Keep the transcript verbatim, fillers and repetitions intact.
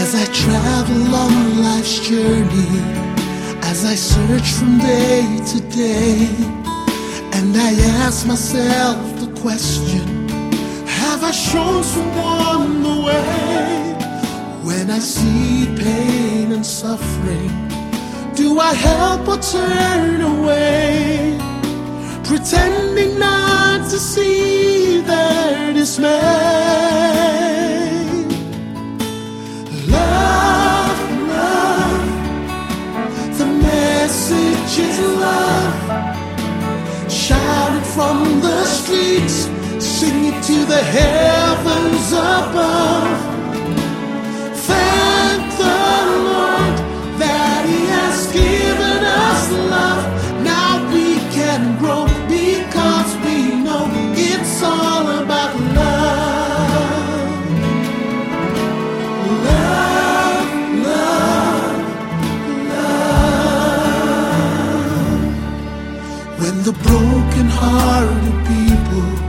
As I travel on life's journey, as I search from day to day, and I ask myself the question, have I shown someone the way? When I see pain and suffering, do I help or turn away, pretending not to see their dismay? Love, love, the message is love. Shout it from the streets, sing it to the heavens above. Thank the Lord that He has given us love. Now we can grow because we know it's all about love. Love, love, love. When the broken-hearted people